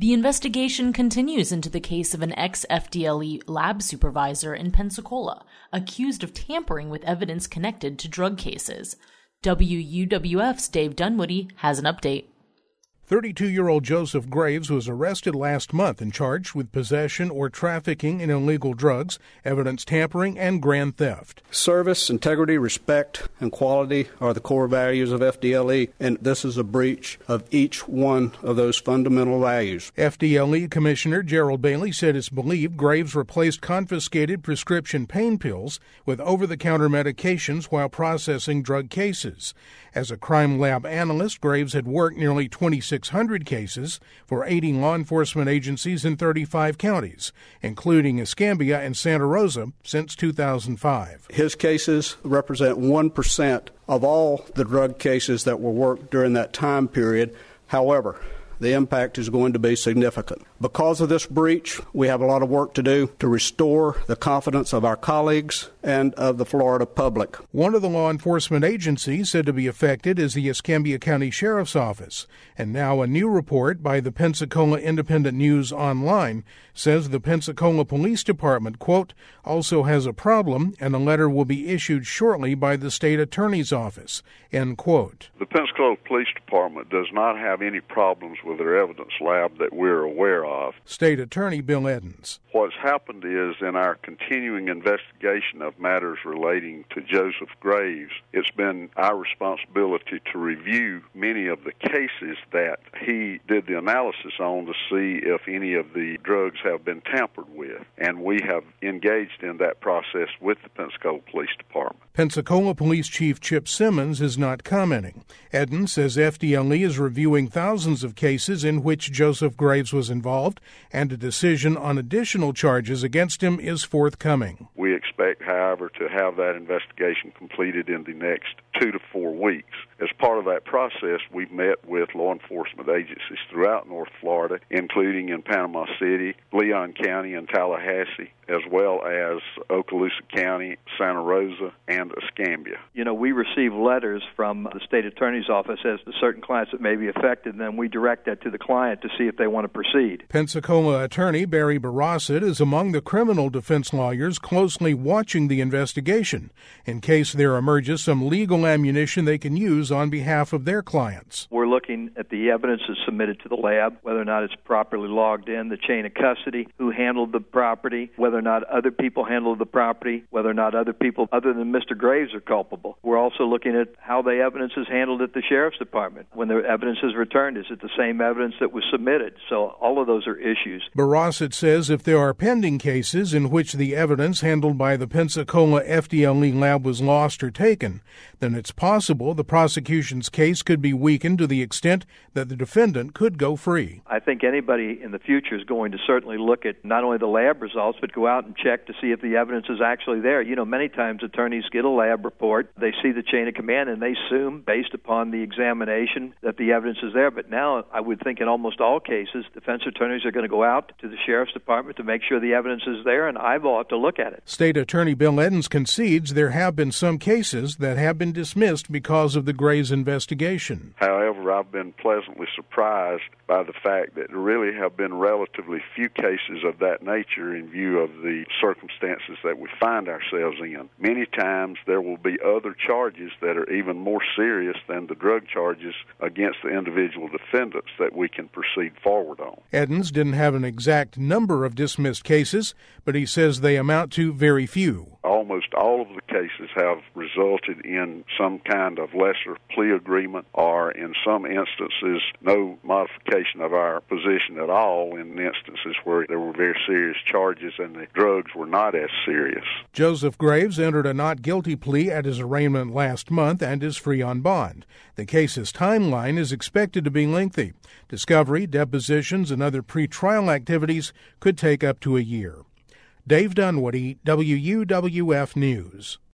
The investigation continues into the case of an ex-FDLE lab supervisor in Pensacola, accused of tampering with evidence connected to drug cases. WUWF's Dave Dunwoody has an update. 32-year-old Joseph Graves was arrested last month and charged with possession or trafficking in illegal drugs, evidence tampering, and grand theft. Service, integrity, respect, and quality are the core values of FDLE, and this is a breach of each one of those fundamental values. FDLE Commissioner Gerald Bailey said it's believed Graves replaced confiscated prescription pain pills with over-the-counter medications while processing drug cases. As a crime lab analyst, Graves had worked nearly 2,600 cases for aiding law enforcement agencies in 35 counties, including Escambia and Santa Rosa, since 2005. His cases represent 1% of all the drug cases that were worked during that time period. However, the impact is going to be significant. Because of this breach, we have a lot of work to do to restore the confidence of our colleagues and of the Florida public. One of the law enforcement agencies said to be affected is the Escambia County Sheriff's Office. And now a new report by the Pensacola Independent News Online says the Pensacola Police Department, quote, also has a problem, and a letter will be issued shortly by the state attorney's office, end quote. The Pensacola Police Department does not have any problems with their evidence lab that we're aware of. State Attorney Bill Edens. What's happened is in our continuing investigation of matters relating to Joseph Graves, it's been our responsibility to review many of the cases that he did the analysis on to see if any of the drugs have been tampered with. And we have engaged in that process with the Pensacola Police Department. Pensacola Police Chief Chip Simmons is not commenting. Edens says FDLE is reviewing thousands of cases in which Joseph Graves was involved, and a decision on additional charges against him is forthcoming. We expect, however, to have that investigation completed in the next 2 to 4 weeks. As part of that process, we've met with law enforcement agencies throughout North Florida, including in Panama City, Leon County, and Tallahassee, as well as Okaloosa County, Santa Rosa, and Escambia. We receive letters from the state attorney's office as to certain clients that may be affected, and then we direct that to the client to see if they want to proceed. Pensacola attorney Barry Barosset is among the criminal defense lawyers closely watching the investigation in case there emerges some legal ammunition they can use on behalf of their clients. We're looking at the evidence that's submitted to the lab, whether or not it's properly logged in, the chain of custody, who handled the property, whether or not other people handled the property, whether or not other people other than Mr. Graves are culpable. We're also looking at how the evidence is handled at the Sheriff's Department. When the evidence is returned, is it the same evidence that was submitted? So all of those are issues. Barosset says if there are pending cases in which the evidence handled by the Pensacola FDLE lab was lost or taken, then it's possible the prosecution's case could be weakened to the extent that the defendant could go free. I think anybody in the future is going to certainly look at not only the lab results, but go out and check to see if the evidence is actually there. Many times attorneys get a lab report, they see the chain of command, and they assume, based upon the examination, that the evidence is there. But now, I would think in almost all cases, defense attorneys are going to go out to the Sheriff's Department to make sure the evidence is there, and eyeball it to look at it. State Attorney Bill Edens concedes there have been some cases that have been dismissed because of the Graves investigation. However, I've been pleasantly surprised by the fact that there really have been relatively few cases of that nature in view of the circumstances that we find ourselves in. Many times there will be other charges that are even more serious than the drug charges against the individual defendants that we can proceed forward on. Edens didn't have an exact number of dismissed cases, but he says they amount to very few. Almost all of the cases have resulted in some kind of lesser plea agreement, or in some instances, no modification of our position at all in instances where there were very serious charges and the drugs were not as serious. Joseph Graves entered a not guilty plea at his arraignment last month and is free on bond. The case's timeline is expected to be lengthy. Discovery, depositions, and other pretrial activities could take up to a year. Dave Dunwoody, WUWF News.